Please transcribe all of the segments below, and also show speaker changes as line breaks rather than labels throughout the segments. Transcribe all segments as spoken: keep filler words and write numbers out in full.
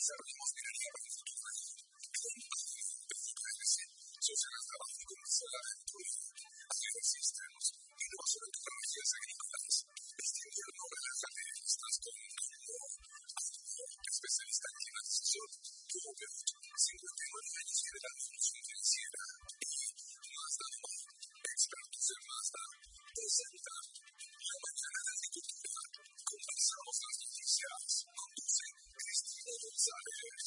desarrollamos minería para el futuro social al trabajo comercial adentro de actividades sistemas, innovación en tecnologías agrícolas, distinguir no relaja de listas con un especialista en climatización, tuvo cincuenta y nueve años liderando función financiera y Mazda, expertos en Mazda, presenta la mañana de agricultura. Conversamos las noticias, conduce Cristina González.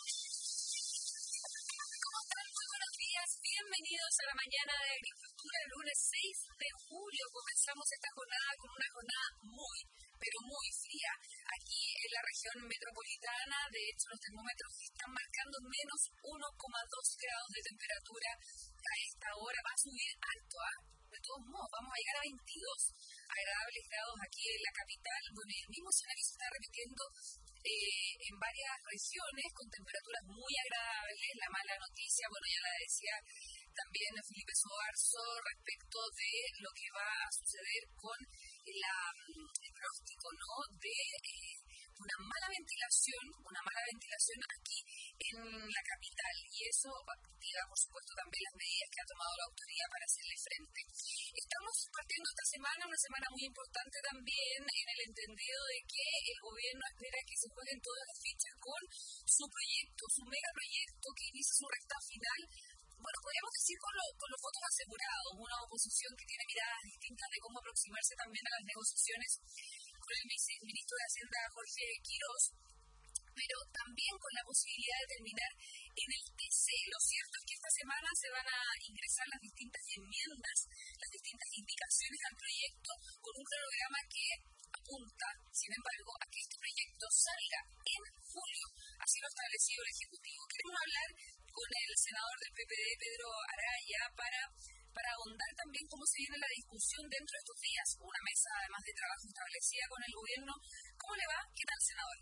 Bienvenidos a la mañana de agricultura, el lunes seis de julio. Comenzamos esta jornada con una jornada muy, pero muy fría. Aquí en la región metropolitana, de hecho, los termómetros están marcando menos uno coma dos grados de temperatura. A esta hora va a subir alto, ¿ah? De todos modos, vamos a llegar a veintidós agradables grados aquí en la capital. Bueno, el mismo escenario se está repitiendo eh, en varias regiones con temperaturas muy agradables. La mala noticia, bueno, ya la decía también Felipe Soarzo respecto de lo que va a suceder con la, el pronóstico, ¿no? de eh, una mala ventilación, una mala ventilación aquí en la capital, y eso activa, por supuesto, también las medidas que ha tomado la autoridad para hacerle frente. Estamos partiendo esta semana, una semana muy importante también en el entendido de que el gobierno espera que se jueguen todas las fichas con su proyecto, su megaproyecto que inicia su recta final. Bueno, podríamos decir con, lo, con los votos asegurados, una oposición que tiene miradas distintas de cómo aproximarse también a las negociaciones con el viceministro de Hacienda, Jorge Quirós, pero también con la posibilidad de terminar en el T C. Lo cierto es que esta semana se van a ingresar las distintas enmiendas, las distintas indicaciones al proyecto, con un cronograma que apunta, sin embargo, a que este proyecto salga en julio. Así lo ha establecido el Ejecutivo. Queremos hablar con el senador del P P D, Pedro Araya, para, para ahondar también cómo se viene la discusión dentro de estos días. Una mesa, además de trabajo, establecida con el gobierno. ¿Cómo le va? ¿Qué tal, senador?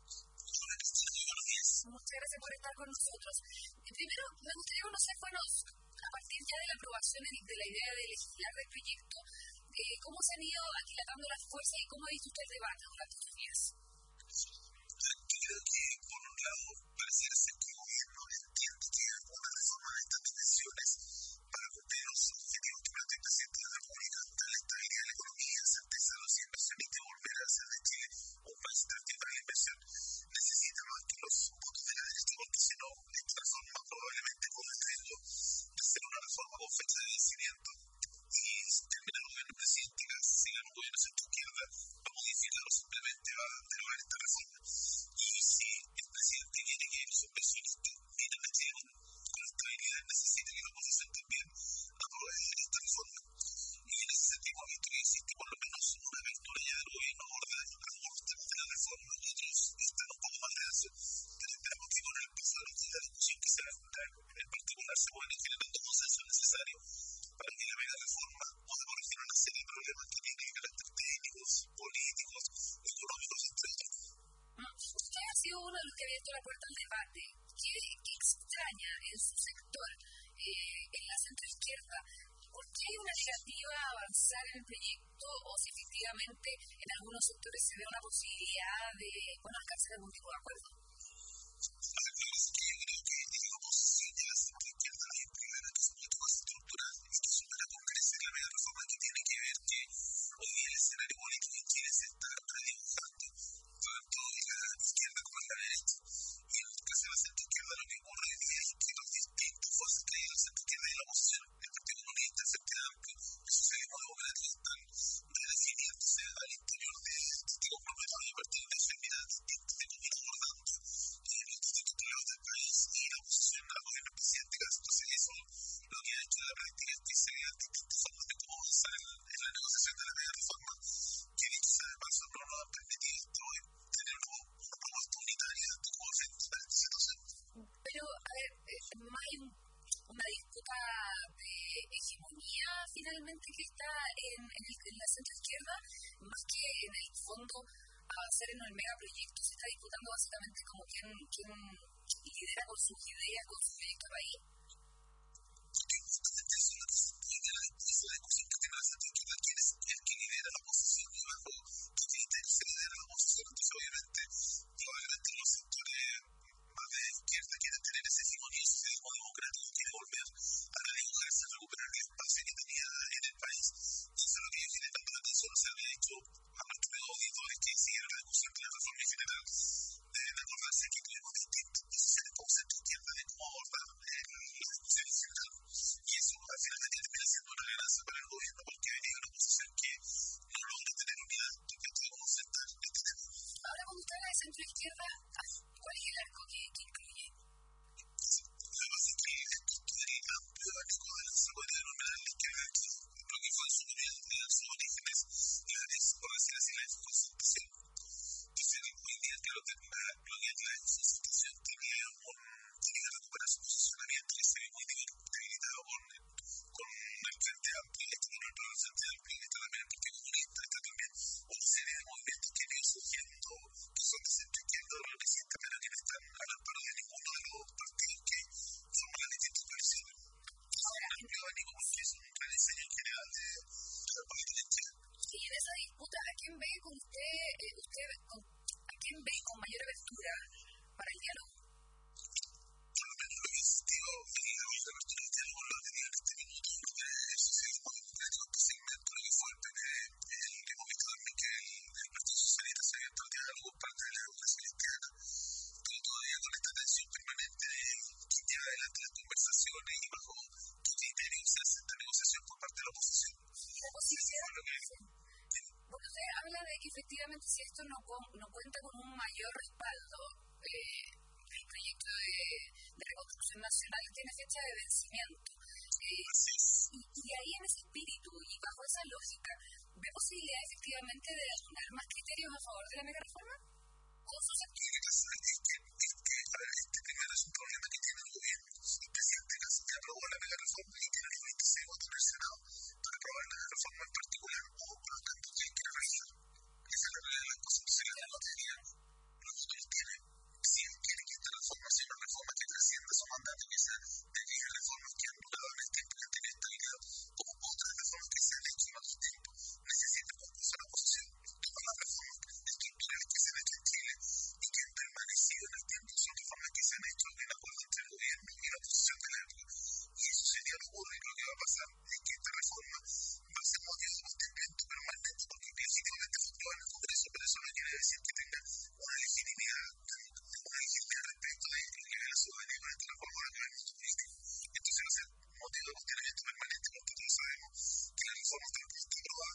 Muchas gracias por estar con nosotros. Primero, me gustaría conocer, bueno, a partir ya de la aprobación de la idea de legislar del proyecto, eh, cómo se han ido aquilatando las fuerzas y cómo ha visto usted el debate durante estos días.
Yo creo que, por un lado, pareciera ser que el gobierno entiende que algunas reformas de estas dimensiones para cumplir los objetivos que plantea el presidente de la República, de la estabilidad de la economía, certeza de los inversiones y volver a hacer de Chile un país atractivo para la inversión, necesita más que los votos de la derecha, porque si no, esta reforma probablemente corre el riesgo de ser una reforma con fecha de vencimiento y terminar el gobierno presidente que siga un gobierno centro-izquierda va a modificar o simplemente va a derogar esta reforma. Y si el presidente quiere que los inversionistas miren a Chile con estabilidad, necesita que la oposición también apruebe esta reforma. Y en ese sentido, ha visto que existe por lo menos una apertura ya del gobierno a abordar algunos temas de la reforma y otros están un poco más reacios, pero esperamos que con el paso de la discusión que se va a dar, en particular se puedan ir generando consensos necesarios para que la mega reforma pueda corregir una serie de problemas que tienen carácter técnicos, políticos, económicos, etcétera.
Usted ha sido uno de los que ha abierto la puerta al debate. ¿Qué, qué extraña en su sector, eh, en la centroizquierda? ¿Por qué hay una negativa a avanzar en el proyecto o si efectivamente en algunos sectores se ve una posibilidad de, bueno, alcanzar algún tipo de acuerdo?
A ver, lo que es que yo creo que, digamos, si de la centroizquierda hay un primero que es un poquito más estructural y que es una concreción de la mega reforma que tiene que ver que hoy día el escenario político en Chile se está redibujando tanto de la izquierda como de la derecha. Y en el caso de la centroizquierda lo que ocurre hoy día es que los distintos fuerzas que hay en la centroizquierda y la oposición, el Partido Comunista, el Frente Amplio, el Socialismo Democrático, están redefiniéndose al interior de este compromiso de partir de enfermedades distintas de cómo ir abordando eh, los distintos problemas del país y la oposición al gobierno del presidente Castro. Entonces eso lo que ha hecho en la práctica es que se vean distintas formas de cómo avanzar en, en la negociación de la mega reforma, que dicho sea de paso no nos han permitido hasta hoy tener una, una propuesta unitaria de cómo enfrentar esta situación.
Pero, a ver, más hay un, una disputa de hegemonía finalmente que está en, en, el, en la centroizquierda, más que en el fondo avanzar en el megaproyecto. Se está disputando básicamente como quién, quién lidera con sus ideas, con su proyecto de país.
Porque justamente eso es lo que se entiende la discusión que tiene la centroizquierda, quién es el que lidera la oposición y bajo qué criterio se lidera la oposición. Entonces, obviamente, probablemente los sectores
centro-izquierda, ¿cuál es el arco que, que incluye?
La base que estudiaría amplio abanico de la seguridad de la izquierda, que lo que fue en su origen, en sus orígenes, la es, por decir así, la constitución. Entonces, hoy día, claro que la, lo que es la constitución tenía un, tenía que recuperar su posicionamiento que se ve muy debilitado con, con el Frente Amplio, y con el Frente Amplio, y está también el Partido Comunista, está también una serie de movimientos que vienen surgiendo, que son de centro-izquierda o progresistas, pero que no están a la par de ninguno de los partidos que forman las distintas coaliciones.
Ahora,
Es un amplio abanico porque es un rediseño en general de la política en Chile.
y en esa disputa, ¿a quién ve con usted, eh, usted con, a quién ve con mayor apertura para el diálogo?
Por lo menos lo que he insistido en la mayor apertura del diálogo lo ha tenido en este minuto el grupo de socialismo democrático, especialmente lo que fue el P P D. Hemos visto también que el, el Partido Socialista se ha abierto al diálogo por parte de la democracia cristiana, pero todavía con esta tensión permanente de quién lleva adelante las conversaciones y bajo qué criterio se hace esta negociación por parte de la oposición.
Y la posibilidad,
Eso es lo que
sí. Porque usted habla de que efectivamente si esto no, con- no cuenta con un mayor respaldo, eh, el proyecto de, de reconstrucción nacional tiene fecha de vencimiento. Eh,
así es.
y, y ahí en ese espíritu y bajo esa lógica, ¿ve posibilidad efectivamente de dar más criterios a favor de la mega reforma? ¿Con sus
Lo que pasa es que, es que a ver, este primero es un problema que tiene el gobierno. El presidente Castillo ya aprobó la mega reforma y tiene los veintiséis votos en el Senado para aprobar la reforma en particular o por lo tanto que quiere realizar. Esa es la realidad de las cosas. Si la lotería los votos los tiene, si él quiere que esta reforma sea una reforma que trascienda su mandato, que sea de aquellas reformas que han durado en el tiempo, que han tenido estabilidad, como otras reformas que se han hecho en otros tiempos, necesita el concurso de la oposición. Todas las reformas estructurales que se han hecho en Chile y que han permanecido en el tiempo son reformas que se han hecho en acuerdo entre el gobierno y la oposición de la época. Y eso sería lo ocurre. Lo que va a pasar es que esta reforma va a ser motivo de mantenimiento permanente porque legítimamente fue aprobada en el Congreso, pero eso no quiere decir que tenga una legitimidad, una legitimidad respecto de lo que ve la ciudadanía con esta reforma de la gobierno político. Entonces va a ser motivo de mantenimiento permanente porque todos sabemos que la reforma tal como está aprobada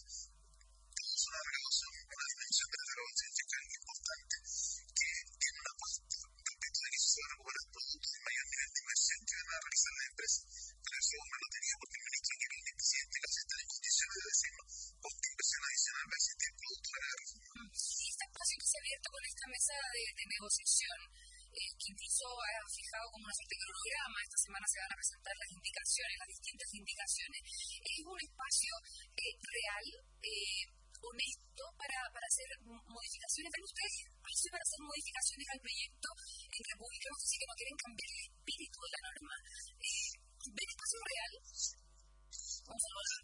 es una recaudación, una disminución de la recaudación fiscal importante que tiene una apuesta respecto de que se van a recuperar productos de mayor nivel de inversión que van a realizar las empresas. Pero eso no lo tenía porque el ministro Quirón y el presidente casi están en condiciones de decirnos cuánta inversión adicional va a existir producto de la reforma.
y este espacio que se ha abierto con esta mesa de, de negociación, eh, que incluso ha fijado como una suerte de cronograma, esta semana se van a presentar las indicaciones, las distintas indicaciones, es un espacio eh, real, eh, honesto para, para hacer modificaciones. ¿Ven ustedes espacio para hacer modificaciones al proyecto en República? No sé si que no quieren cambiar el espíritu de la norma. Eh, ¿Ven espacio real? Vamos a hablar.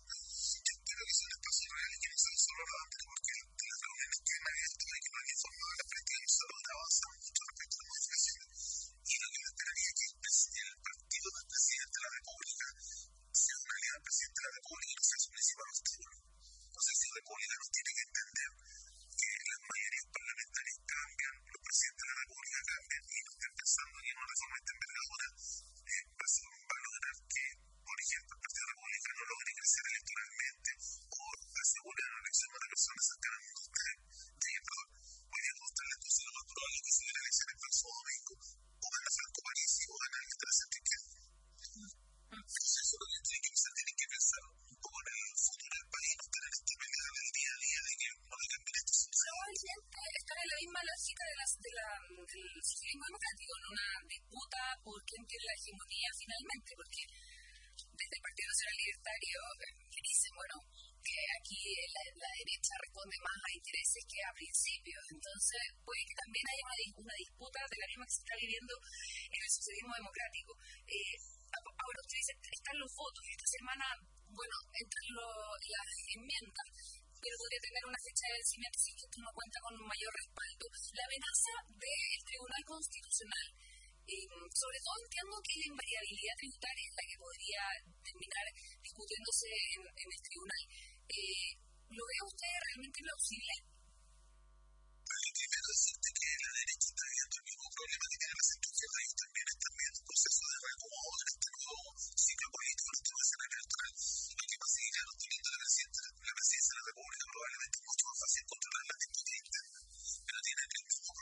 Yo espero que sea un espacio real y que no sea solo la antes porque de las reuniones que han abierto y que no han informado a la frente de nosotros avanzan mucho respecto a las modificaciones. Y lo que me esperaría es que el, pres- el partido del presidente de la República sea una alianza del presidente de la República y no sea su principal obstáculo. Entonces, si República no tiene que entender que las mayorías parlamentarias cambian, los presidentes de la República cambian y no estén pensando en una reforma de esta envergadura, eh, va a ser va a lograr que, por ejemplo, el Partido Republicano logre crecer electoralmente o asegure una elección a una persona cercana a usted. De ejemplo, voy a mostrarle entonces lo más probable es que se hubiera elección el próximo domingo o gana Franco Parisi o gana el de la centroizquierda. Entonces, eso es lo que tiene que pensar, tiene que pensar un poco en el futuro del país, no estar en esta pelea del día a día de que no le cambien esto.
Probablemente están en la misma lógica de las, de la, del socialismo democrático, en una disputa por quién tiene la hegemonía finalmente, porque desde el Partido Nacional Libertario eh, que dicen, bueno, que aquí la, la derecha responde más a intereses que a principios, entonces puede que también haya una, una disputa de la misma que se está viviendo en el socialismo democrático. Eh, ahora usted dice, están los votos, esta semana, bueno, entre lo, las enmiendas, pero podría tener una fecha de vencimiento si esto no cuenta con un mayor respaldo. La amenaza del Tribunal Constitucional, eh, sobre todo entiendo que la invariabilidad tributaria es la que podría terminar discutiéndose en, en el tribunal. Eh, ¿Lo ve usted realmente plausible?
Primero decirte que la derecha está viviendo el mismo problema que tiene la centroizquierda. Ellos también están viendo un proceso de reacomodo en este nuevo ciclo político, en este nuevo escenario electoral. Lo que pasa es que, claro, teniendo la presidencia, la presidencia de la República, probablemente es mucho más fácil controlar la disputa interna, pero tiene el mismo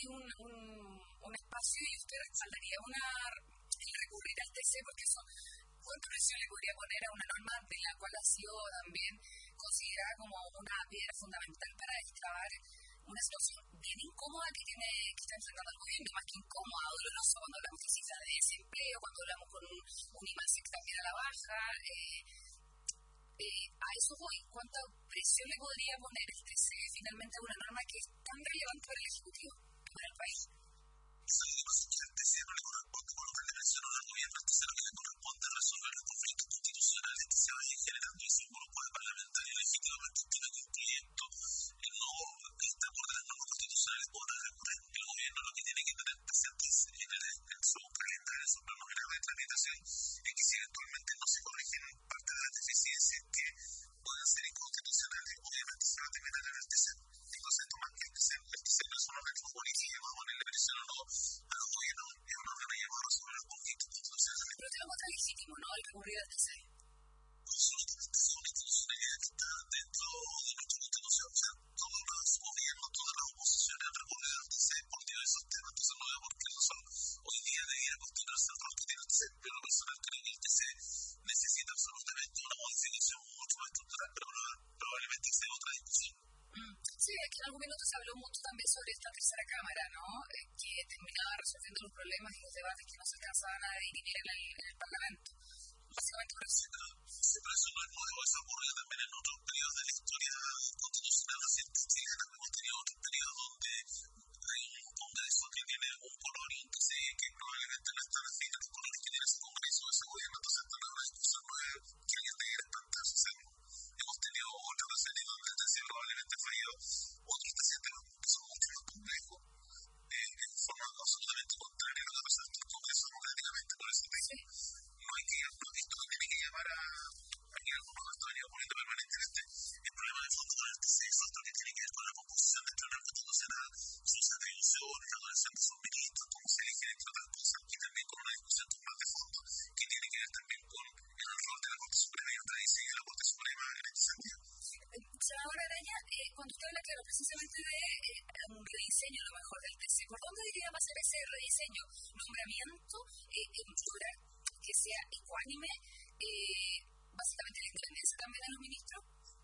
un, un, un espacio y usted respaldaría una, el recurrir al T C, porque eso, ¿cuánta presión le podría poner a una norma de la cual ha sido también considerada como una piedra fundamental para destrabar una situación bien incómoda que tiene que está enfrentando el gobierno, más que incómoda, doloroso cuando hablamos de cifras de desempleo, cuando hablamos con un, un IMASEC también a la baja? Eh, eh, a eso voy. ¿Cuánta presión le podría poner el T C finalmente a una norma que es tan relevante para el Ejecutivo, para el país?
Sí, pues que el T C no le corresponde, por lo que le mencionó al gobierno, el T C no le corresponde resolver los conflictos constitucionales que se vayan generando en sus grupos de parlamentarios legítimamente tienen concluyendo el no está por las normas constitucionales o no recurren. El gobierno lo que tiene que tener presente en, el, en su calendario, en su plano general de tramitación, es que si eventualmente no se corrigen parte de las deficiencias que puedan ser inconstitucionales, obviamente se va a terminar en el T C. Entonces, tomar que el T C, el T C no es un organismo político, vamos a ponerle presión o no a los gobiernos, es un órgano llamado sobre los conflictos constitucionales.
Pero tenemos tan legítimo, ¿no?, el recurrir al T C.
Absolutamente, es una institucionalidad que está dentro de nuestra constitución. O sea, todos los gobiernos, todas las oposiciones han recurrido al T C por diversos temas. Entonces, no veo por qué razón hoy día debiera cuestionarse el rol que tiene el T C. Pero lo personal creo que el T C necesita absolutamente una modificación mucho más estructural, pero probablemente sea otra discusión.
Mm. Sí, es que en algún minuto se habló mucho también sobre esta tercera cámara, ¿no?, eh, que terminaba resolviendo los problemas y los debates que no se alcanzaban a dirimir en el, en el Parlamento. Básicamente por eso.
Sí, pero eso no es nuevo, eso ocurrió también en otros periodos de la historia constitucional reciente chilena. Hemos tenido otros periodos donde hay un Congreso que tiene un color y que, se, que probablemente no está afín a los colores que tiene ese Congreso, ese gobierno. Entonces, esta no es una discusión nueva que alguien debiera espantarse. O sea, hemos tenido otras ocasiones donde el T C probablemente ha fallado, otros T C que son mucho más complejos, eh, en forma absolutamente contraria a lo que pasa en el Congreso democráticamente. Por eso te digo, no hay que, no, esto no tiene que llamar a, a que algunos lo están poniendo permanentemente. El problema de fondo con el T C es otro que tiene que ver con la composición del Tribunal Constitucional, sus atribuciones, la duración de sus ministros, cómo se eligen, entre otras cosas, y también con una discusión más de fondo que tiene que ver también con el rol de la Corte Suprema y otra dice de la Corte Suprema en este sentido.
Senadora Araya, eh, cuando usted habla, claro, precisamente de eh, un rediseño a lo mejor del T C, ¿por dónde diría más ser ese rediseño? ¿Nombramiento? Eh, eh, lograr que sea ecuánime? Eh, básicamente la independencia también de los ministros.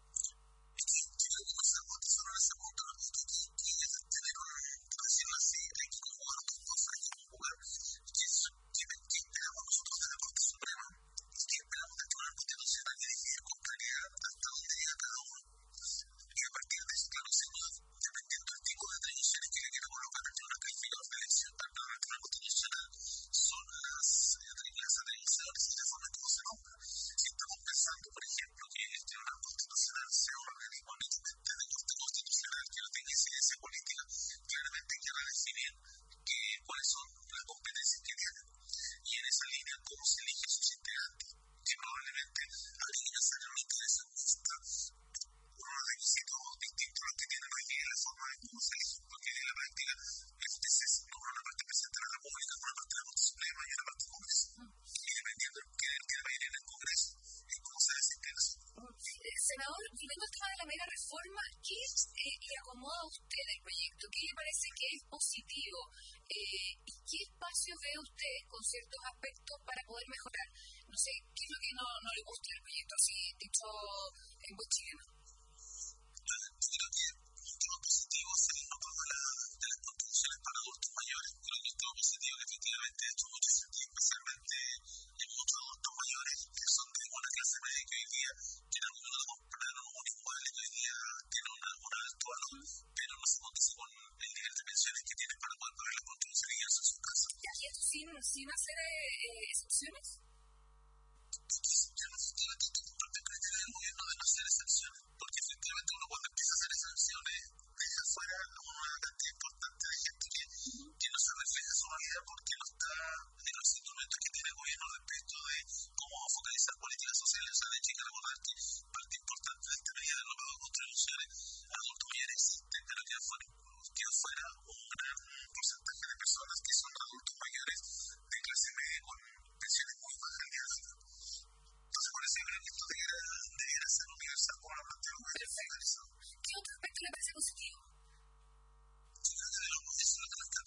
Senador, volviendo al tema de la mega reforma, ¿qué eh, le acomoda a usted el proyecto? ¿Qué le parece que es positivo? Eh, ¿Y qué espacio ve usted con ciertos aspectos para poder mejorar? No sé, ¿qué es lo que no, no le gusta del proyecto, así dicho en buen chileno?
Creo que lo positivo es el no pago de las contribuciones para adultos mayores. Creo que esto es positivo que efectivamente ha hecho mucho sentido, especialmente en muchos adultos mayores que son de una clase media que hoy día tienen un compraron un inmueble que hoy día tiene una, un alto valor, pero no se contesta con el nivel de pensiones que tienen para poder pagar las contribuciones y irse a su casa.
¿Y aquí esto sin, sin hacer eh, excepciones?
Yo no estoy de acuerdo con el criterio del gobierno de no hacer excepciones, porque efectivamente uno cuando empieza a hacer excepciones deja fuera a una cantidad importante de gente que, que no se refleja su realidad porque no está en los instrumentos que tiene el gobierno respecto de cómo focalizar políticas sociales. O sea, de hecho hay que recordar que parte importante de esta medida de no pago de contribuciones a adultos mayores existe, pero que fuera, que fuera un gran porcentaje de personas que son adultos mayores de clase media con pensiones muy bajas al día de hoy. Entonces, por eso yo creo que esto debiera, debiera ser universal como lo plantea el gobierno.
¿Qué otro aspecto le parece positivo?
Yo creo que de lo, eso es lo que nos está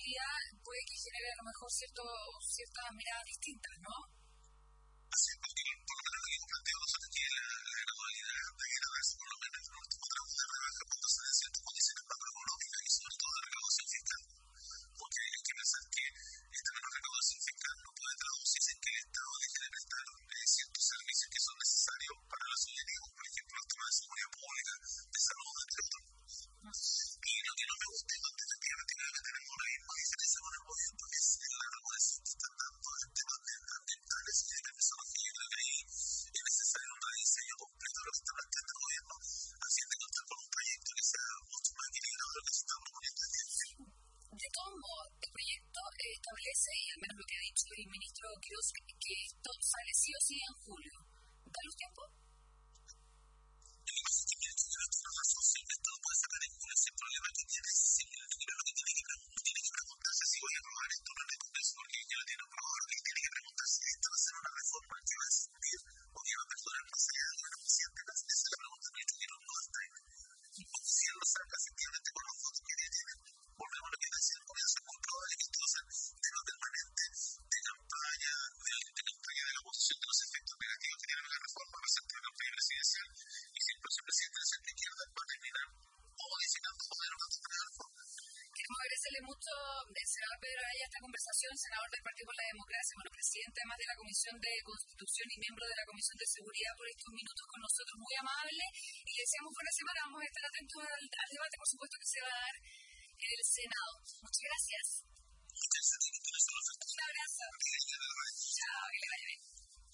volatilidad puede que genere a lo mejor cierto, ciertas miradas distintas, ¿no?
Así es, porque por lo menos lo que hemos planteado nosotros que la, la gradualidad debiera darse por lo menos en un último tramo de rebaja cuando se den ciertas condiciones macroeconómicas y sobre todo de recaudación fiscal. Porque hay que pensar que esta menor recaudación fiscal no puede traducirse en que el Estado deje de prestar eh, ciertos servicios que son necesarios para la ciudadanía, como por ejemplo los temas de seguridad pública, de salud, entre otros. Y lo que no me gusta es donde efectivamente creo que tenemos una misma diferencia con el movimiento es en la regulación que están dando en temas ambientales y de permisología. Yo creo que ahí es necesario un rediseño completo de lo que está planteando el gobierno, a fin de contar con un proyecto que sea mucho más equilibrado de lo que se está proponiendo hoy día.
De todos modos, el proyecto eh, establece, y al menos lo que ha dicho el ministro Quiroz, que esto sale sí o sí en julio. ¿Da los tiempos?
Lo que pasa es que mira, yo creo que la razón siempre esto lo puede sacar en julio sin problema. Que tiene que ser, primero lo que tiene que, pre- tiene que preguntarse si voy a aprobar esto o no me convence porque ya lo tiene aprobado. Lo que tiene que preguntarse si esto va a ser una reforma que va a existir o que va a perdurar más allá de la presidenta. Esa es la pregunta que yo quiero no está ahí. Si él lo saca efectivamente con los votos que tiene, volvemos a lo que decía al comienzo, es muy probable que esto va a ser tema permanente de campaña, de, de campaña de la oposición, de los efectos negativos que tiene la reforma presente en la campaña presidencial, y si el próximo presidente de centro izquierda va a terminar o modificando o derogando esta reforma.
Queremos agradecerle mucho, el senador Pedro Araya, esta conversación, senador del Partido por la Democracia, bueno, presidente además de la Comisión de Constitución y miembro de la Comisión de Seguridad, por estos minutos con nosotros, muy amable, y le deseamos buena semana. Vamos a estar atentos al, al debate, por supuesto, que se va a dar en el Senado. Muchas gracias.
Muchas gracias.
Un abrazo. Chao, que le vaya bien.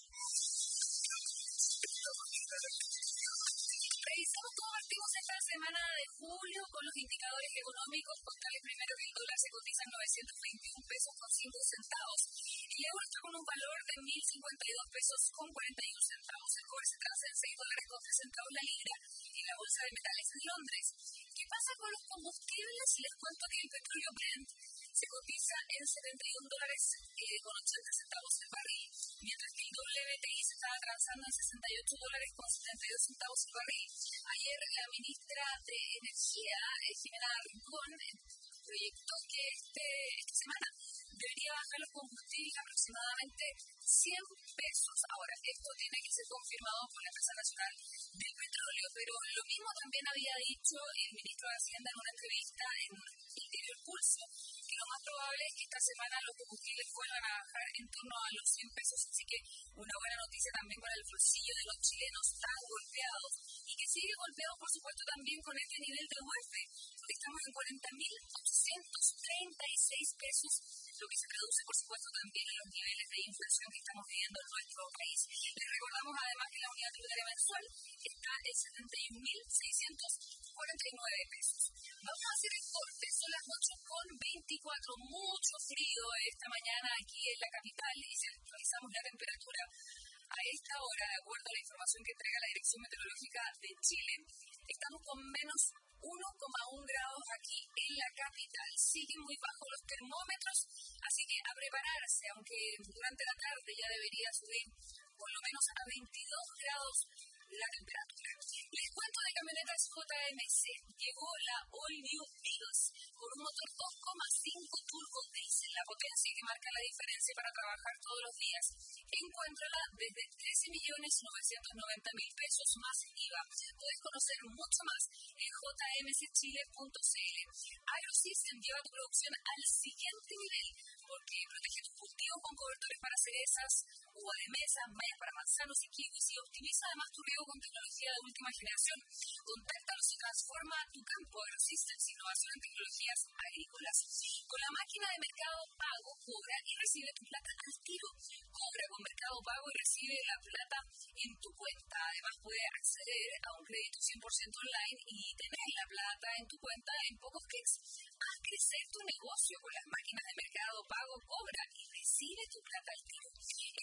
Revisamos cómo partimos esta semana de julio con los indicadores económicos. Contarles primero que el dólar se cotiza en novecientos veintiún pesos con cinco centavos. El euro está con un valor de mil cincuenta y dos pesos con cuarenta y uno centavos. El cobre se transa en seis dólares con tres centavos la libra en la bolsa de metales en Londres. ¿Qué pasa con los combustibles? Les cuento que el petróleo Brent se cotiza en setenta y un dólares eh, con ochenta centavos el barril, mientras que el W T I se estaba transando en sesenta y ocho dólares con setenta y dos centavos el barril. Ayer la ministra de Energía, eh, Jimena Rincón, eh, proyectó que este, esta semana debería bajar los combustibles aproximadamente cien pesos. Ahora, esto tiene que ser confirmado por la Empresa Nacional del Petróleo, pero lo mismo también había dicho el ministro de Hacienda en una entrevista en el diario El Pulso, que lo más probable es que esta semana los combustibles vuelvan a bajar en torno a los cien pesos, así que una buena noticia también para el bolsillo de los chilenos tan golpeados y que sigue golpeado, por supuesto, también con este nivel de U F, porque estamos en cuarenta mil ochocientos treinta y seis pesos, lo que se traduce, por supuesto, también en los niveles de inflación que estamos viviendo en nuestro país. Les recordamos además que la unidad tributaria mensual está en setenta y un mil seiscientos cuarenta y nueve pesos. Vamos a hacer el corte, son las ocho con veinticuatro, mucho frío esta mañana aquí en la capital y si actualizamos la temperatura a esta hora, de acuerdo a la información que entrega la Dirección Meteorológica de Chile, estamos con menos uno coma uno grados aquí en la capital. Siguen muy bajos los termómetros, así que a prepararse, aunque durante la tarde ya debería subir por lo menos a veintidós grados la temperatura. Les cuento de camionetas J M C. Llegó la All New Vios con un motor dos coma cinco turbo diesel, la potencia que marca la diferencia para trabajar todos los días. Encuéntrala desde trece millones novecientos noventa mil pesos más I V A. Puedes conocer mucho más en j m c chile punto c l. AgroSystem lleva tu producción al siguiente nivel porque protege tus cultivos con cobertores para cerezas, uva de mesa, mayas para manzanos y kiwis y optimiza además tu riego con tecnología de última generación. Contáctalos y transforma tu campo. AgroSystem, innovación en tecnologías agrícolas. Con la máquina de Mercado Pago, cobra y recibe tu plata al tiro. Cobra con Mercado Pago y recibe la plata en tu cuenta. Además puede acceder a un crédito cien por ciento online y tener la plata en tu cuenta en pocos clics. Haz crecer tu negocio con las máquinas de Mercado Pago, cobra y recibe tu plata al tiro.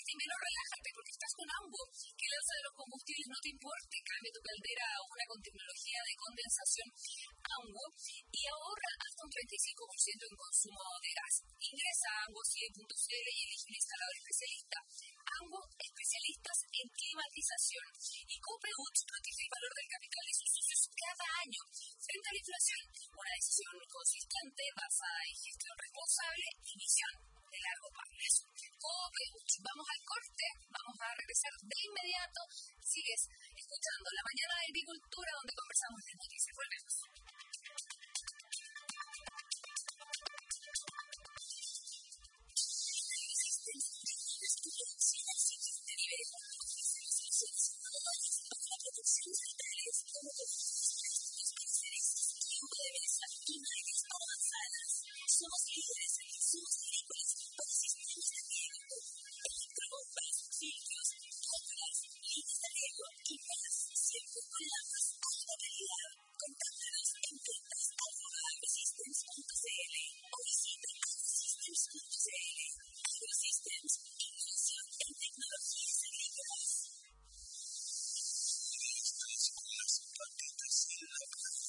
y menos relájate porque estás con ambos. Que el alza de los combustibles no te importe, cambia tu caldera a una con tecnología de condensación AMBO y ahorra hasta un treinta y cinco por ciento en consumo de gas. Ingresa a ambo punto c l punto c l y elige un instalador especialista. AMBO, especialistas en climatización. Y Copeuch protege el valor del capital de sus socios cada año. Frente a la inflación, una decisión consistente basada en gestión responsable y visión de largo plazo. Copeuch. Vamos al corte, vamos a regresar de inmediato. Sigues escuchando La Mañana de Agricultura, donde conversamos de noticias. Volvemos. Somos líderes en insumos agrícolas para sistemas de riego, electrobombas, filtros, góndolas, líneas de riego y más, siempre con la más alta calidad. Contáctanos en ventas arroba agrosystems punto c l o visita agrosystems punto c l. Agrosystems, innovación en tecnologías agrícolas. Las patitas y la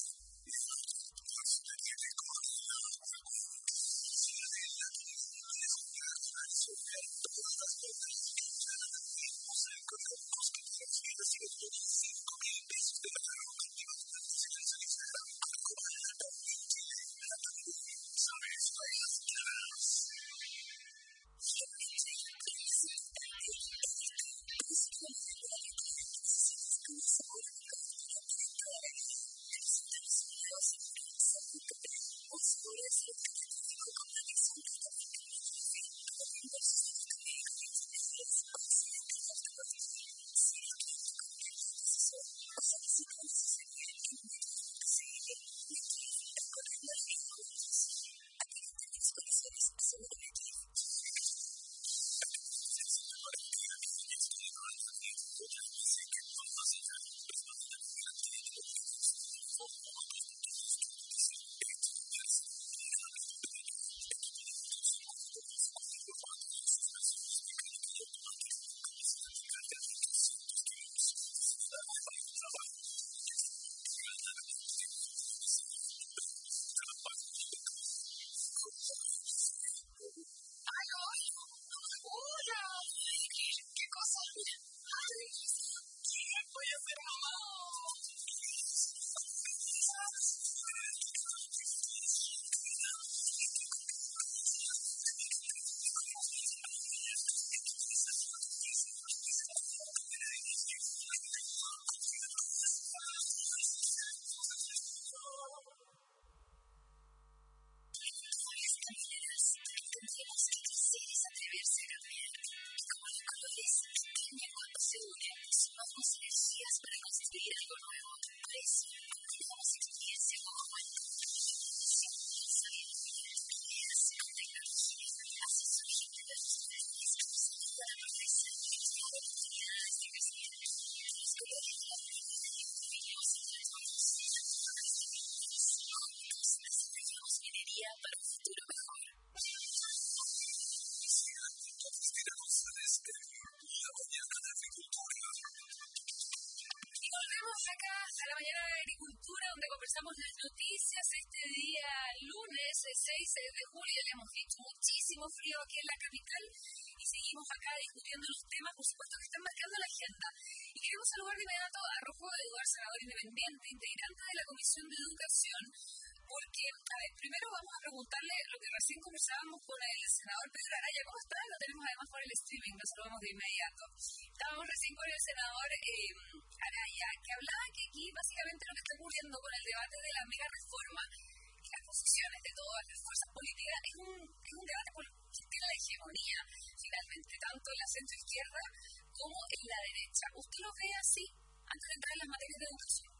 Conversamos las noticias este día lunes seis de julio. Le hemos dicho muchísimo frío aquí en la capital y seguimos acá discutiendo los temas, por supuesto, que están marcando la agenda. Y queremos saludar de inmediato a Rufo Eduardo, senador independiente, integrante de la Comisión de Educación, porque, a ver, primero vamos a preguntarle lo que recién conversábamos con el senador Pedro Araya. ¿Cómo está? Lo tenemos además por el streaming, lo saludamos de inmediato. Estábamos recién con el senador eh, Araya, que hablaba que aquí básicamente lo que está ocurriendo con el debate de la mega reforma y las posiciones de todas las fuerzas políticas es un, es un debate por que tiene la hegemonía, finalmente, tanto en la centro-izquierda como en la derecha. ¿Usted lo ve así antes de entrar en las materias de educación?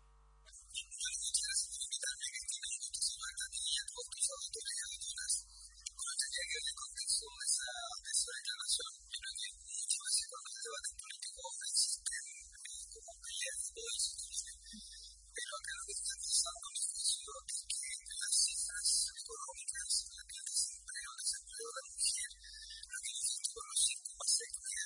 Que le contestó esa, esa declaración, creo que muchas veces cuando el debate político existen como peleas y todo eso, pero acá lo que está pasando en este caso es que las cifras económicas, la que el desempleo, el desempleo de la mujer, lo que dijiste con los cinco coma seis millones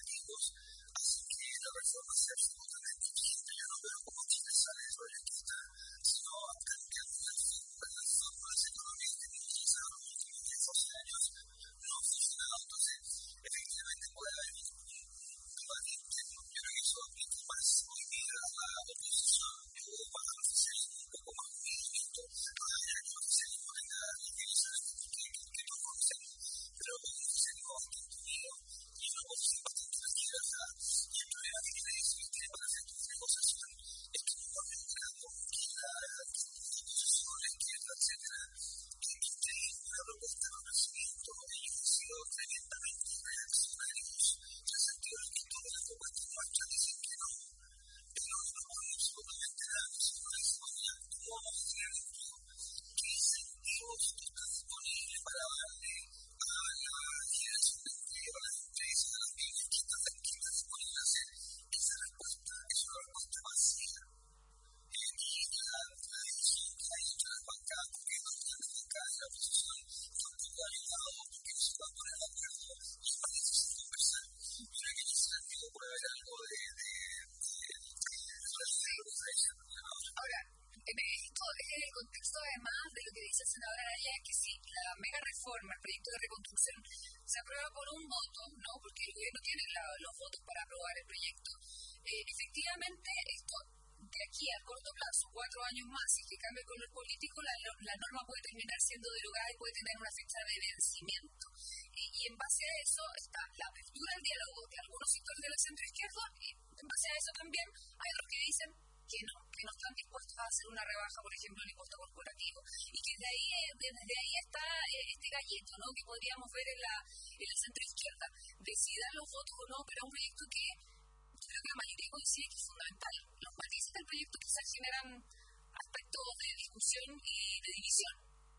Entonces, efectivamente puede haber un debate interno. Yo creo que eso aplica más hoy día a la oposición. Yo para el oficialismo un poco más movimiento, más allá que el oficialismo tenga definiciones que, que todos conocemos, pero el oficialismo bastante unido y una oposición bastante tranquila. O sea, y el problema que tiene eso es que para hacer esta negociación es que no va mejorando que la oposición, la izquierda, etcétera, que esté una propuesta de reconocimiento. Ellos han sido tremendamente reaccionarios en el sentido de que todas las propuestas nuestras dicen que no, pero no nos vamos absolutamente nada, sino que decimos ya, ¿cómo vamos a tener empleo? ¿Qué incentivos están disponibles para darle a la generación de empleo, a las empresas, a las pymes que están, que están disponibles a hacer? Esa respuesta es una respuesta vacía. Eh, y la, la división que hay entre las bancadas, porque no están las bancadas de la oposición, tampoco ha ayudado porque no se pueden poner de acuerdo y es más difícil conversar. Yo creo que en ese sentido puede haber algo de, de, de, de, de
Ahora, en esto es en el contexto además de lo que dice el senador Araya, que si la mega reforma, el proyecto de reconstrucción, se aprueba por un voto, ¿no? Porque el gobierno tiene la, los votos para aprobar el proyecto, eh, efectivamente esto de aquí a corto plazo, cuatro años más, si se cambia el color político, la, la norma puede terminar siendo derogada y puede tener una fecha de vencimiento. Y, y en base a eso está la apertura al diálogo de algunos sectores de la centro izquierda, y en base a eso también hay otros que dicen que no, que no están dispuestos a hacer una rebaja, por ejemplo, en el impuesto corporativo. Y que desde ahí, desde ahí está este galleto, ¿no? Que podríamos ver en la, en la centro izquierda. Decidan los votos o no, pero es un proyecto que creo que la mayoría coincide que es fundamental. Los matices del proyecto quizás generan aspectos de discusión y de división.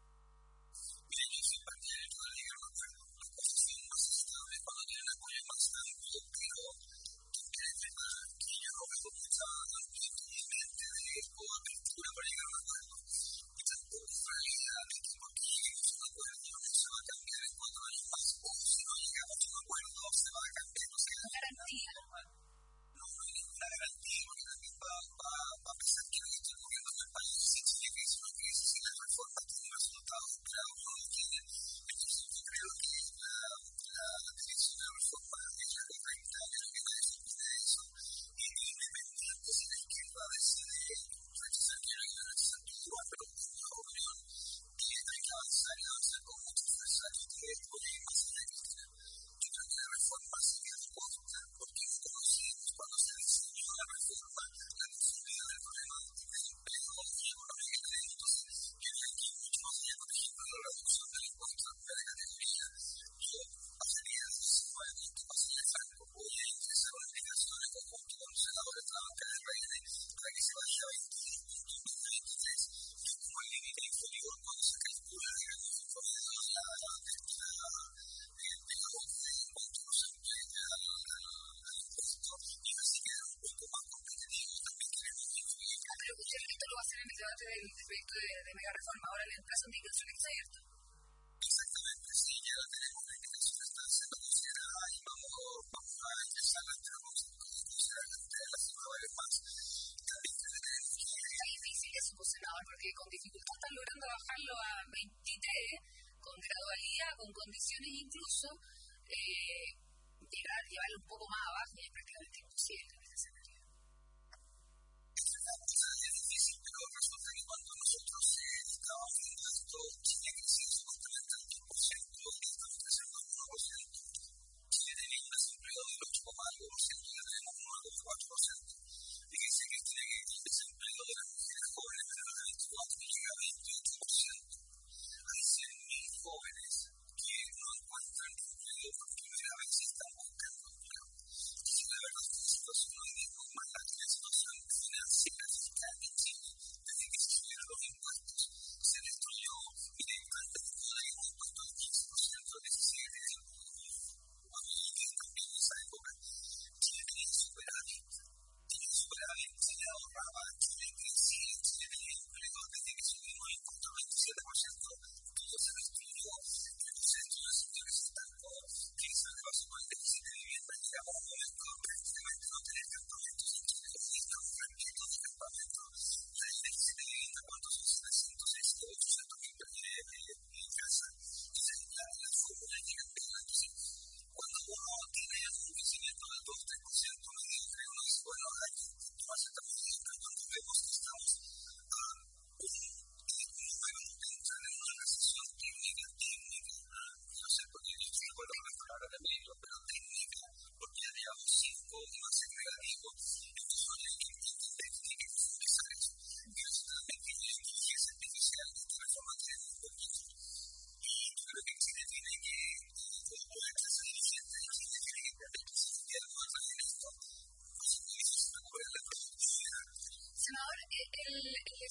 Mira, yo soy partidario de llegar a un acuerdo. Las cosas son más estables cuando tienen apoyo más amplio, pero también es verdad que yo no veo mucha amplitud o apertura para llegar a un acuerdo. Y tampoco es realidad de que porque lleguemos a un acuerdo no se va a cambiar en cuatro años más, o si no llegamos a un acuerdo se va a cambiar, no se va a
garantía.
No hay ninguna garantía, porque también va, va, va a pensar que lo que está ocurriendo en el país si Chile crece o no crece, si las reformas tienen resultados esperados o no los tienen. Entonces yo creo que la, la dirección de la reforma es la correcta, yo creo que nadie se opone de eso. Y independiente si la izquierda decide rechazar, que no hay que rechazar todo igual, pero en mi opinión que hay que avanzar y avanzar con mucha fuerza y que esto llegue más allá de Cristina. Yo creo que la reforma se quedó corta porque no conocimos cuando se diseñó la reforma la posibilidad del problema de empleo y económico que tenemos. Entonces, yo creo que mucho más allá, por ejemplo, de la reducción del impuesto a la primera categoría, yo pasaría de cinco años que pasaría el franco, voy a ingresar una aplicación en conjunto con los senadores de la banca de R N para que se vaya a veintiséis puntos en dos mil veintitrés, que es como el límite inferior cuando se calcula, digamos, el promedio de la
Pero usted esto lo va a hacer en el debate del proyecto de, de mega reforma. Ahora el plazo de indicación está abierto.
Exactamente, sí, ya tenemos la indicación, está siendo considerada y vamos, vamos a ingresar la tenemos considerada entre las nueve más. También tenemos que...
Está difícil eso, pues, senador, porque con dificultad están logrando bajarlo a veintitrés, con gradualidad, con condiciones incluso, eh, llegar, llevarlo un poco más abajo y es prácticamente imposible en este escenario.
Es difícil, pero resulta que cuando nosotros eh, estábamos viendo esto, Chile creció supuestamente al dos por ciento y estamos creciendo al uno por ciento. Chile tenía un desempleo del ocho coma cinco por ciento y ya tenemos uno coma cuatro por ciento. Fíjense que tiene que el desempleo de las mujeres jóvenes menores de veinticuatro llega a veintiocho por ciento. Hay cien mil jóvenes que no encuentran empleo por primera vez y están buscando empleo. Entonces, la verdad es que la situación no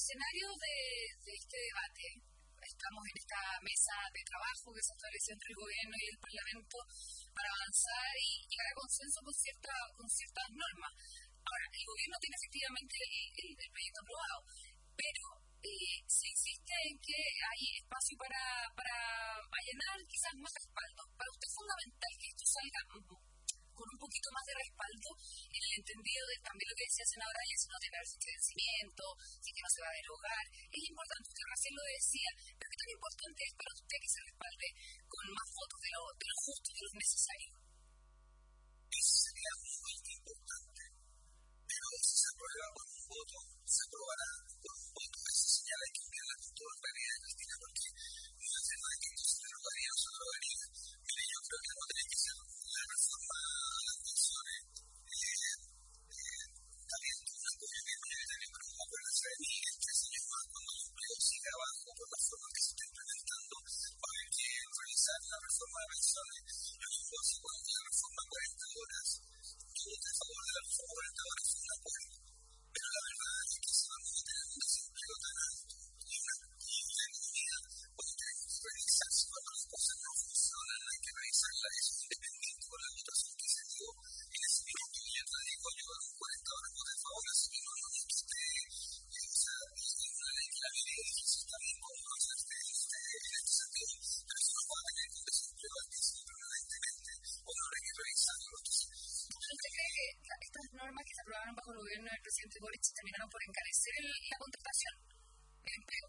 escenario de, de este debate, estamos en esta mesa de trabajo que se establece entre el gobierno y el Parlamento para avanzar y llegar a consenso con, cierta, con ciertas normas. Ahora, el gobierno tiene efectivamente el, el, el proyecto aprobado, pero eh, se insiste en que hay espacio para, para allanar quizás más respaldo. Para usted es fundamental que esto salga con un poquito más de respaldo en el entendido de también lo que decía la senadora Ayes, no tener fecha de vencimiento, si que no se va a derogar. Es importante, usted recién lo decía, pero ¿qué tan importante es para usted que se respalde con más votos de lo, de lo justo, de lo necesario?
Eso sería muy importante, pero si se aprueba con un voto, se aprobará con un voto. Eso señala que enviarla con toda claridad, Cristina, porque no es tema de que esto se derogaría o se aprobaría. Mire, yo creo que no tiene que ser la reforma a las pensiones. Eh, eh, está bien que un apoyo que es mayoritario, pero no acuérdense de mí, en tres años más, cuando el empleo siga abajo por la forma que se está implementando, va a haber que revisar la reforma de pensiones. Lo mismo si cuando la reforma a cuarenta horas, yo voté a favor de la reforma a cuarenta horas, fue un acuerdo. Pero la verdad es que si vamos a tener un desempleo tan alto y una, y una economía, pues tenemos que revisar si cuando las cosas no funcionan, hay que revisarlas, eso es independiente con la votación que se dio en ese minuto. Y yo te digo, yo en cuarenta horas voté a favor, así que no, no, no, que esté, eh, o sea, es una ley que la ley es difícil también como hacerse en este, en este sentido, pero si no va a tener un desempleo altísimo permanentemente, bueno, habrá que revisarlo. Entonces,
¿usted cree que estas normas que se aprobaron bajo el gobierno del presidente Boric terminaron por encarecer el, la contratación, el empleo?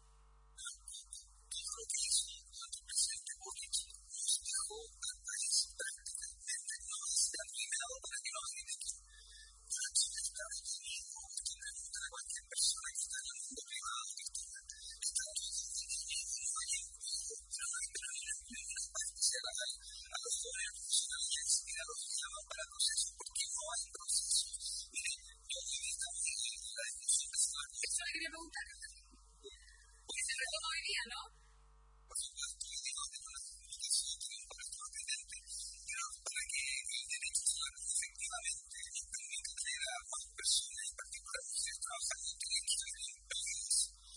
yo creo que eso, cuando el presidente Boric nos dejó al país prácticamente no determinado para que nos dediquen. Yo está detenido, usted pregunta a cualquier persona que está en el mundo privado, que está, está todo detenido, no hay empleo, pero no hay pero no hay empleo en una parte se la da a los jóvenes profesionales y a los que llaman para procesos, porque no hay procesos. Mire, yo hoy estamos en la discusión que se va a hacer.
Eso le quería preguntar.
Hoy
Se retoma hoy día, ¿no?
por supuesto, hoy digo que no es comunicación, tiene un proyecto pendiente, pero para que el derecho se haga efectivamente nos permita tener a más personas, en particular mujeres trabajando, tienen que tener empleos.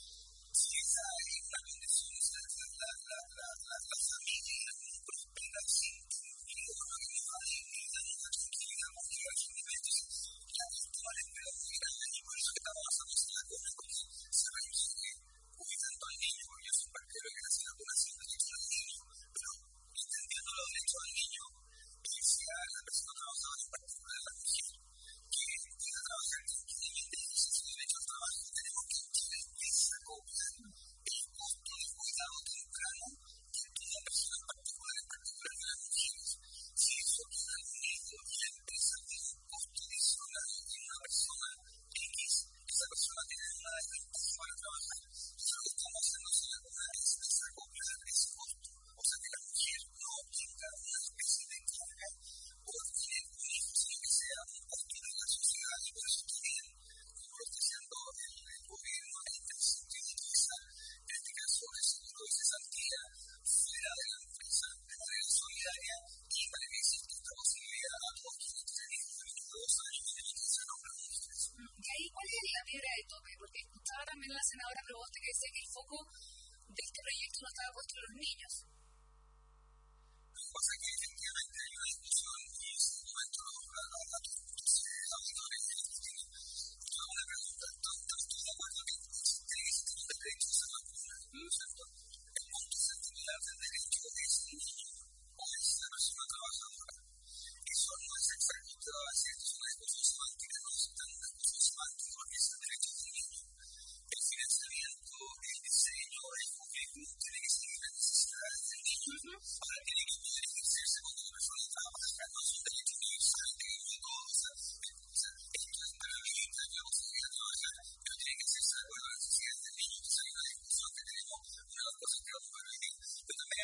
Si esa es una condición, o sea, la, la, la, la, la, la familia no prospera sin empleo, no hay una dignidad, una tranquilidad con que al final entonces la cuestión del empleo es muy grande y por eso que estamos basando en la cosa cuando se requiere cuidando al niño, porque yo soy partidario de que la vacunación del derecho al niño, pero entendiendo los derechos al niño, que sea la persona trabajadora, en particular la mujer, que pueda trabajar tranquilamente y ejercer su derecho al trabajo, tenemos que en Chile desacoplar el costo del cuidado temprano de toda persona, en particular, en particular de las mujeres. Si eso queda unido y la empresa tiene un costo adicional en una persona X, esa persona tiene una desventaja para trabajar. Entonces lo que estamos haciendo en la comunidad es desacoplar ese costo, o sea que la mujer no tenga una especie de carga por tener un hijo, sino que sea un costo de la sociedad y por eso también, como lo está haciendo el, el gobierno, en este sentido de utilizar, en este caso, el seguro de cesantía fuera de la empresa de manera solidaria y para que exista esta posibilidad a todos quienes tienen hijos de veintidós años y tienen que ser hombres o mujeres.
¿Y ahí cuál es la piedra de toque? Porque escuchaba también a la senadora Proboste que decía que el foco de este proyecto no estaba puesto en los niños.
Lo que pasa es que efectivamente hay una discusión y en ese momento a, a, a tus auditores, Cristina, yo hago una pregunta. ¿Estás tú de acuerdo que tiene que existir un derecho a esa vacuna? ¿No es cierto? El punto central del derecho es el niño o es la persona trabajadora. Eso no es exacto, usted va a decir que es una discusión semántica, no es tan una discusión semántica porque es el derecho del niño. El financiamiento, el diseño, el currículum tiene que seguir las necesidades del niño. Ahora tiene que poder ejercerse cuando la persona trabaja, no es un derecho universal que vive todo, o sea, o sea, esto es para mí, la posibilidad de trabajar, pero tiene que hacerse de acuerdo a las necesidades del niño. Entonces hay una discusión que tenemos, una de las cosas que vamos a vivir, pero también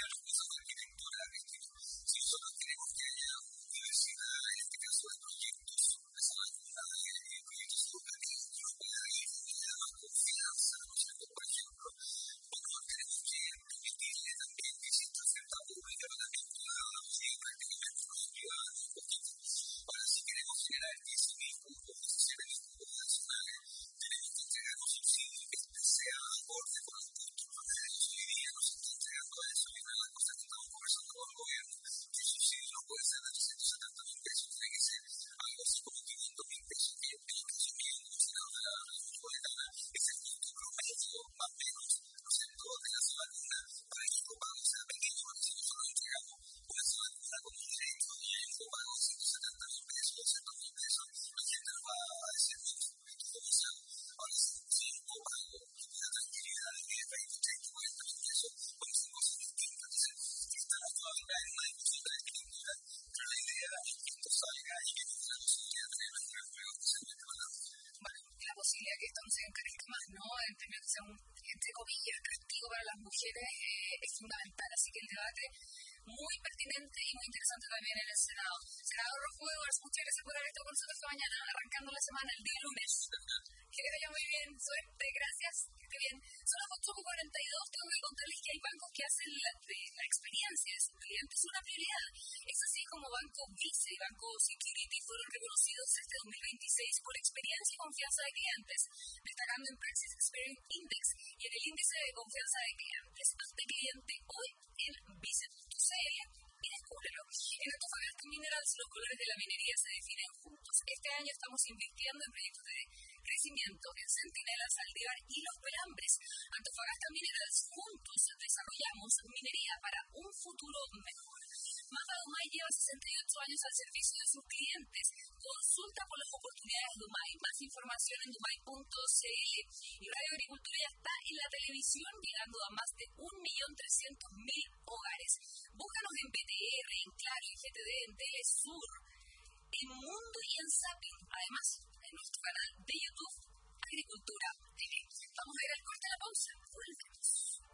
sea un, entre comillas, castigo para las mujeres eh, es fundamental. Así que el debate muy pertinente y muy interesante también en el Senado. Senador Rojo, muchas gracias por haber estado con nosotros esta mañana, arrancando la semana, el día lunes. Que les vaya muy bien, suerte, gracias, que esté bien. Son las ocho cuarenta y dos, tengo que contarles que hay bancos que hacen la, de, la experiencia de sus clientes una prioridad. Es así como Banco Vice y Banco Security fueron reconocidos este dos mil veintiséis por experiencia y confianza de clientes, destacando en Praxis Experience Index y en el índice de confianza de clientes. Hazte cliente hoy en vice punto c l y descúbrelo. En Antofagasta Minerals los colores de la minería se definen juntos. Este año estamos invirtiendo en proyectos de crecimiento en Centinela, Saldívar y Los Pelambres. Antofagasta Minerals, juntos desarrollamos minería para un futuro mejor. Mata Dumay lleva sesenta y ocho años al servicio de sus clientes. Consulta por las oportunidades de Dumay. Más información en dumay punto c l. Y Radio Agricultura ya está en la televisión, llegando a más de un millón trescientos mil hogares. Búscanos en B T R, en Claro, en G T D, en Telesur, en Mundo y en Zapping. Además, en nuestro canal de YouTube, Agricultura T V. Vamos a ir al corte de la pausa. Volvemos.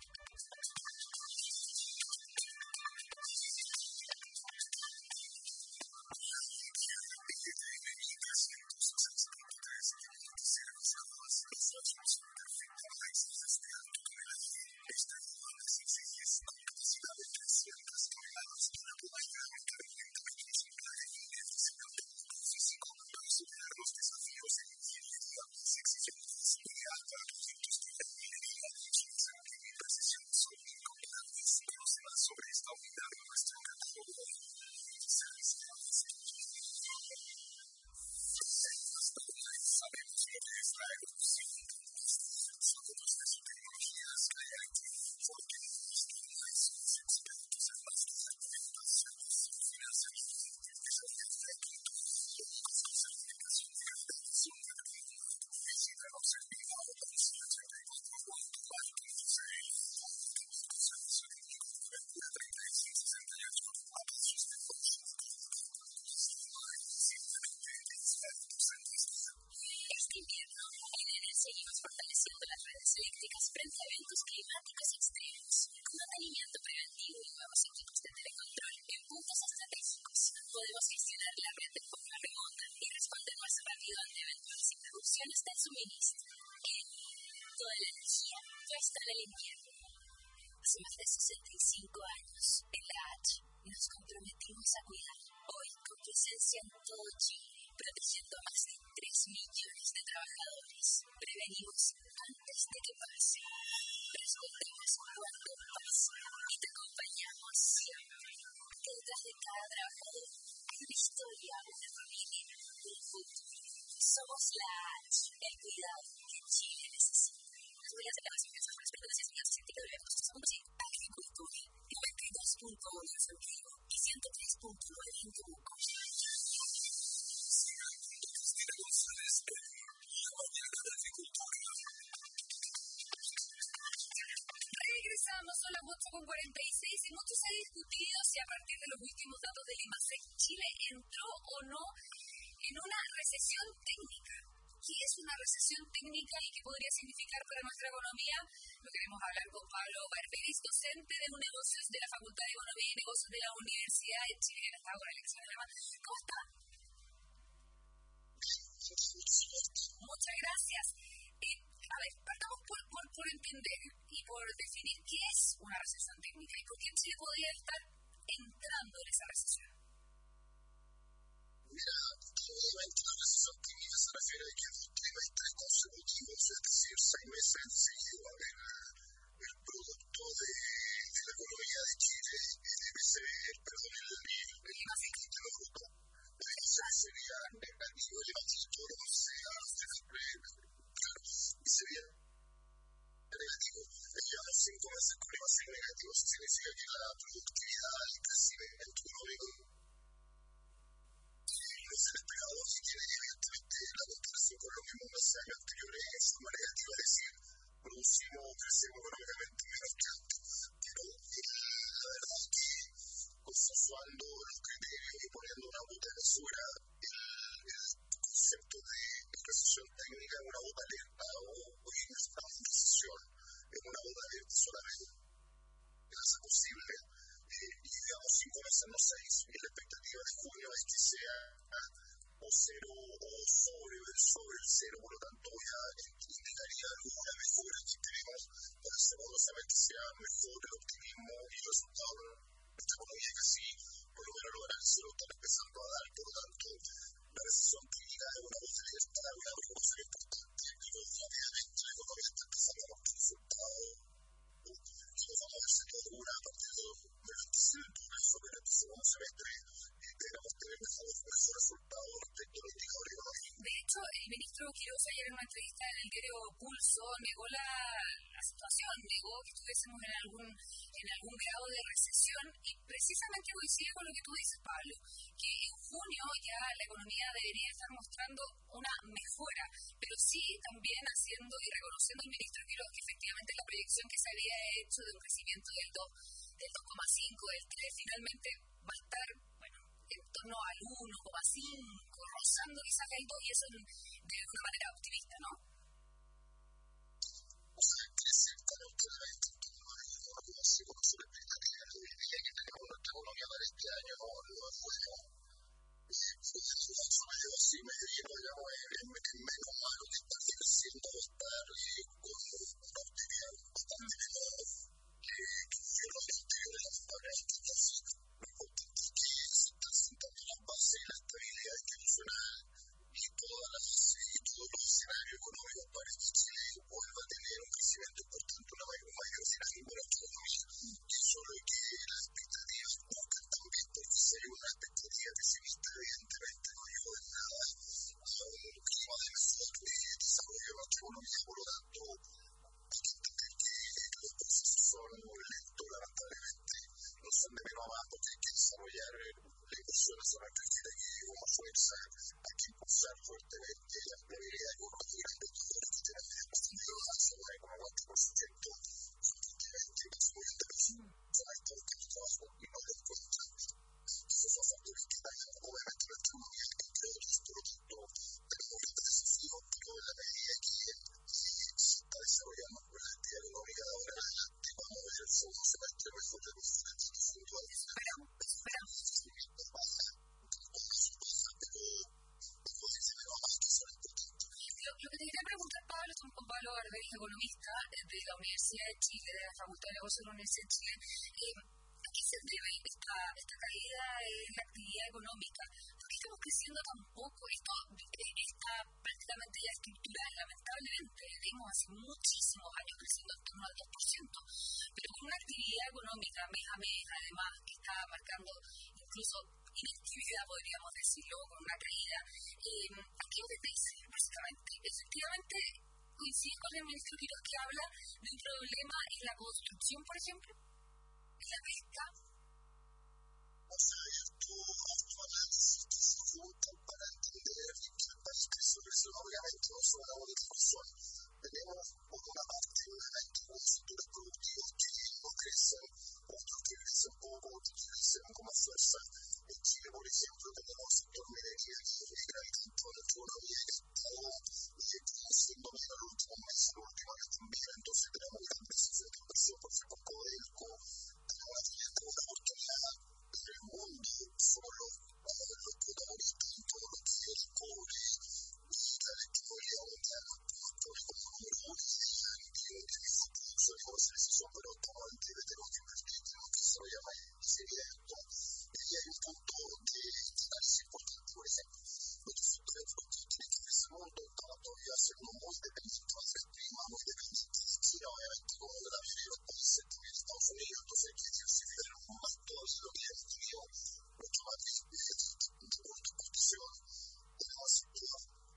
Seguimos fortaleciendo las redes eléctricas frente a eventos climáticos extremos, con mantenimiento preventivo y nuevos equipos de telecontrol en puntos estratégicos. Podemos gestionar la red de forma remota y responder más rápido ante eventuales interrupciones del suministro. En toda la energía ya está en el invierno. Hace más de sesenta y cinco años, en la H nos comprometimos a cuidar. Hoy, con presencia en todo Chile, protegiendo a más de tres millones de trabajadores. Prevenimos antes de que pase. Respondemos cuando pase. Y te acompañamos siempre. Porque detrás de cada trabajador hay una historia, una familia, un futuro. Somos la H, el cuidado que Chile necesita. Las huellas de la nación que son las personas de enseñanza científica de la Constitución de Agricultura, noventa y dos punto uno en Santiago y ciento tres punto nueve en Temuco. Regresamos, son las ocho cuarenta y seis y mucho se ha discutido si a partir de los últimos datos del IMASEC Chile entró o no en una recesión técnica. ¿Qué es una recesión técnica y qué podría significar para nuestra economía? Lo queremos hablar con Pablo Barberis, docente de negocios de la Facultad de Economía y Negocios de la Universidad de Chile. Está con la lección alemán. ¿Cómo está? Muchas gracias. Eh, a ver, partamos por, por, por entender y por definir qué es una recesión técnica y por qué Chile podría estar entrando en esa recesión.
Mira, obviamente la recesión técnica se refiere a que dos trimestres consecutivos, es decir, seis meses seguidos, a ver el producto de, de la economía de Chile, el M C B, perdón, el Producto Bruto, sería negativo, el indicador sea siempre, claro, y sería negativo. Llevan cinco meses con iba a ser negativo, eso significa que la productividad, el crecimiento económico no es el esperado y tiene evidentemente la comparación con los mismos meses anteriores en forma negativa, es decir, producimos o crecemos económicamente menos que antes. Pero la verdad es que consensuando los criterios y poniendo una puta mesura el, el concepto de recesión técnica es una bota alerta o hoy estamos en recesión, es una bota alerta solamente hace posible eh, y digamos cinco meses, no seis, y la expectativa de junio es que sea o cero o sobre, sobre el cero, por lo tanto ya indicaría alguna mejora que tenemos para el segundo semestre, sea mejor el optimismo y el resultado de nuestra economía que sí, por lo menos los análisis lo están empezando a dar, por lo tanto la recesión técnica es una voz alerta, una preocupación importante y muy rápidamente la economía está empezando a mostrar resultados y nos vamos a ver si todo dura a partir de dos mil veinticinco, por eso en este segundo semestre esperamos tener mejores resultados respecto a los indicadores económicos.
De hecho, el ministro Quiroz ayer en una entrevista en el diario Pulso negó la, la situación, negó que estuviésemos en algún, en algún grado de recesión y precisamente coincide con lo que tú dices, Pablo, que en junio ya la economía debería estar mostrando una mejora, pero sí también haciendo y reconociendo el ministro Quiroz que efectivamente la proyección que se había hecho de un crecimiento del dos, del dos coma cinco, del tres, finalmente va a estar, bueno, en torno al uno coma cinco, rozando quizás el dos, y eso de una manera optimista, ¿no?
O sea, crecer claramente en torno al uno coma cinco con su expectativa de día que tenemos nuestra economía para este año no es bueno. Si me digo, digamos, es menos malo que estar creciendo, estar con una optimidad bastante menor que yo lo que estoy en las variantes, entonces lo importante es que se están sentando las bases de la estabilidad institucional y todas las y todos los escenarios económicos para que Chile vuelva a tener un crecimiento importante, una mayor, un mayor dinamismo en nuestra economía. Y eso es lo que las expectativas buscan también, porque si hay una expectativa pesimista, evidentemente no ayuda en nada a un clima de mejor desarrollo de nuestra economía, por lo tanto hay que entender que los procesos son lentos, lamentablemente, no son de menos a más porque hay que desarrollar la inversión hacia nuestra actividad que como fuerza, hay que impulsar fuertemente la empleabilidad económica y las industria que tienen positivos hacia nueve coma cuatro por ciento y efectivamente es muy interesante buscando trabajo y no lo encuentran. Esos son factores que dañan obviamente nuestra economía, entre otros, por lo tanto tenemos grandes desafíos, pero en la medida que se está desarrollando la actividad económica de ahora en adelante, vamos a ver el segundo semestre mejor de los diferentes puntos.
Esperamos, esperamos. Lo, lo que te quería preguntar, Pablo, es un Pablo Gardel, economista de la Universidad de Chile, de la Facultad de Negocios de la Universidad de Chile. Eh, ¿A qué se debe esta, esta caída en la actividad económica? ¿Por qué estamos creciendo tan poco? Esto está prácticamente ya estructural, lamentablemente. Venimos hace muchísimos años creciendo en torno al dos por ciento, pero con una actividad económica mes a mes, además, que está marcando incluso inactividad, podríamos decirlo, con una caída. Eh, ¿A qué obedece, básicamente? Efectivamente, coincide con el ministro Quiroz que habla de un problema en la construcción, por ejemplo, en la pesca.
O sea, esto análisis que se juntan para entender que el país crece, crece obviamente no son una única razón. Tenemos por una parte una algunos sectores productivos que no crecen, otros que crecen poco, otros que crecen con más fuerza. En Chile, por ejemplo, tenemos el sector minería que es muy grande dentro de nuestra economía que ha estado creciendo menos en los últimos meses, en los últimos años también, entonces tenemos grandes cifras de inversión, por ejemplo, Codelco, tenemos una oportunidad en el mundo, somos los, los protagonistas en todo lo que es el cobre y la electricidad mundial, como número uno y de mejor producción y comercialización, pero estamos ante que tenemos que invertir, tenemos que desarrollar más sería esto. Y hay un punto de análisis importante, por ejemplo, nuestros sectores productivos tienen que crecer el mundo, estamos todavía siendo muy dependientes de la prima, muy dependientes de China, obviamente, como de la mayoría de los países, también Estados Unidos, entonces hay que diversificar más todo lo que hemos tenido, mucho más de exportación, tenemos sector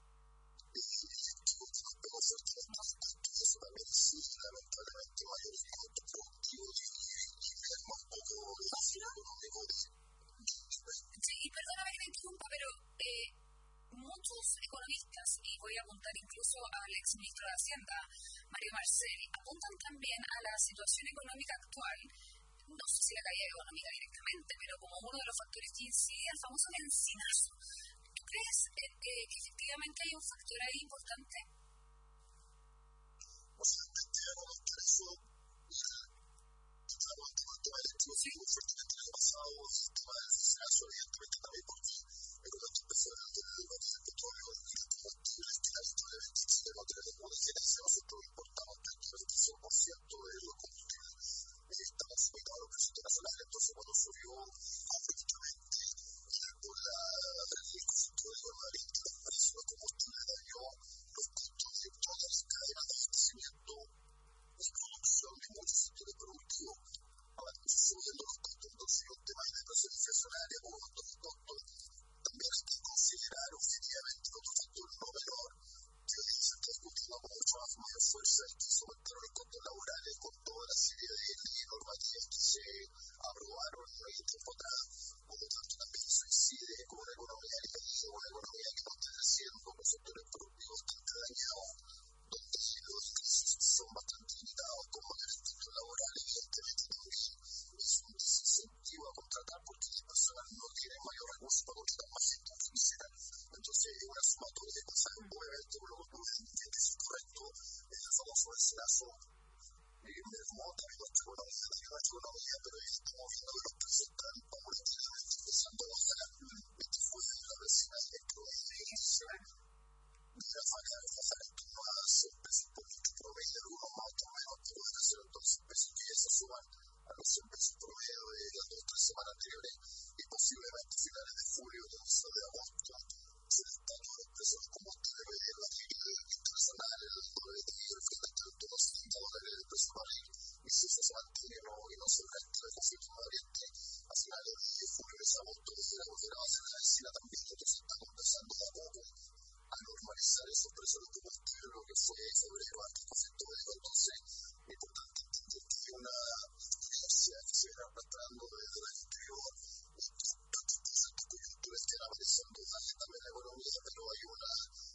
eso también sí, lamentablemente mayores costos productivos y más poco desafío económico.
Sí, perdóname que te interrumpa, pero eh, muchos economistas, y voy a apuntar incluso al exministro de Hacienda, Mario Marcel, apuntan también a la situación económica actual, no sé si la caída económica directamente, pero como uno de los factores que incide al famoso encinazo. ¿Tú crees eh, eh, que efectivamente hay un factor ahí importante?
O sea, te voy a comentar eso. Estamos en el tema electivo, sí, muy fuertemente en el pasado, el tema del descenso, evidentemente también porque el gobierno empezó a vender el petróleo y el combustible, que la historia de Chile no tiene ninguna diferencia, nosotros importamos prácticamente cien por ciento de los combustibles, estamos sujetos a los precios internacionales, entonces cuando subió abruptamente por la el concepto de normalización del precio de combustible dañó los costos de todas las cadenas de abastecimiento y producción de muchos sectores productivos. Ahora, subiendo los costos, entonces un tema de presión inflacionaria como otros costos, también hay que considerar objetivamente otro factor no menor que hoy se está discutiendo con mucho más mayor fuerza y que son los costos laborales con toda la serie de leyes normativas que se aprobaron en el tiempo atrás. Por lo tanto, también se incide con una economía caída, una economía que no está creciendo, con sectores productivos bastante dañados, donde los ingresos son bastante limitados, con mayores costos laborales, evidentemente también es un desincentivo a contratar porque las personas no tienen mayor recurso para contratar más gente que quisieran. Entonces, es una sumatoria de cosas, obviamente, por lo que tú dices que es correcto, es el famoso escenazo. Me remonta a nuestra economía, a nuestra economía, pero ya estamos viendo que los precios están paulatinamente empezando a bajar. Este fue la vecina electroenergía. De bajar, bajar en torno a cien pesos por litro promedio, algunos más, otros menos, pero van a ser entonces pesos que ya se suman a los cien pesos promedio de las dos o tres semanas anteriores y posiblemente a finales de julio o de agosto. Se están los precios de combustible de la internacional, el dólar de el frente a todos los setenta dólares del precio barril, y si eso se mantiene no, y no se resta de conflicto en Oriente, a finales de julio y agosto deberá volver a bajar la vecina también, entonces estamos empezando de a poco a normalizar esos precios de combustible, lo que fue en febrero antes del conflicto bélico. Entonces, es importante entender que hay una tendencia que se viene arrastrando desde el exterior, estas coyunturas que han apareciendo también en la economía, pero hay una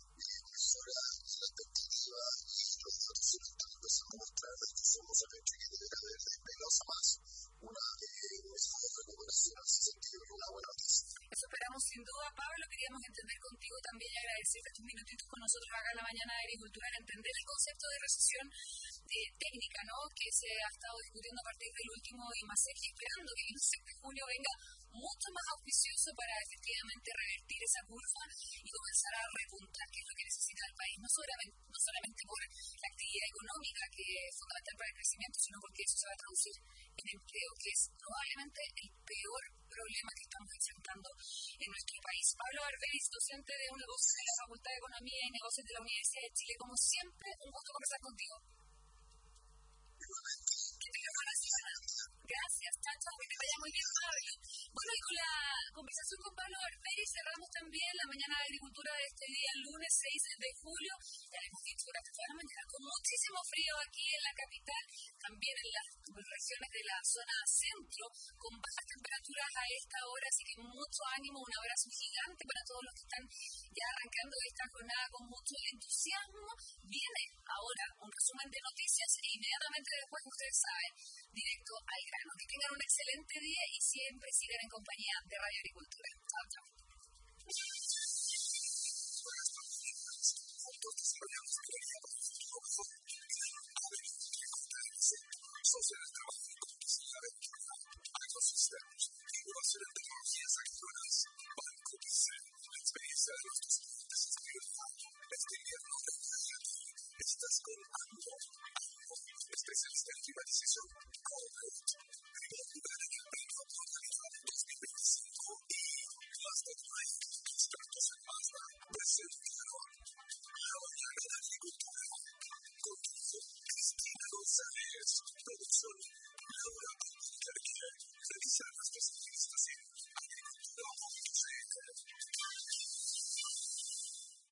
mejora en la expectativa y los datos se están empezando a mostrar de que somos el hecho que deberá haber despegado más una mejor recuperación en ese sentido y una buena noticia.
Eso esperamos sin duda, Pablo. Queríamos entender contigo también y agradecerte estos minutitos con nosotros acá en la mañana de Agricultura, en entender el concepto de recesión eh, técnica, ¿no? Que se ha estado discutiendo a partir del último I M A C E C, y esperando que el seis de junio venga mucho más auspicioso para efectivamente revertir esa curva y comenzar a repuntar, que es lo que necesita el país, no solamente, no solamente por la actividad económica, que es fundamental para el crecimiento, sino porque eso se va a traducir en empleo, que es probablemente el peor problema que estamos enfrentando en nuestro país. Pablo Arberis, docente de un negocio de la Facultad de Economía y Negocios de la Universidad de Chile, como siempre, un gusto conversar contigo. Que tengas buena semana. Gracias, chao, que te vaya muy bien, Pablo. Bueno, y con la conversación con Pablo Arberis cerramos también la mañana de agricultura de este día, lunes seis de julio. Ya les hemos dicho durante toda la mañana, con muchísimo frío aquí en la capital, también en las regiones de la zona centro, con bajas temperaturas a esta hora, así que mucho ánimo, un abrazo gigante para todos los que están ya arrancando esta jornada con mucho entusiasmo. Viene ahora un resumen de noticias e inmediatamente después, ustedes saben, directo al grano. Que tengan un excelente día y siempre sigan en compañía de Radio Agricultura. Chao, chao.
Social el trabajo de complejidad de ecosistemas, innovación en tecnologías actuales, Banco P C, la experiencia de nuestros clientes es prioridad. Este invierno de estás con AMLO, AMLO, especialista en climatización, Corporate, primer lugar en el premio Oportunidad dos mil veinticinco y Mazda Drive, expertos en Mazda, presentaron la mañana de agricultura. Contigo, Cristina González, producción, Laura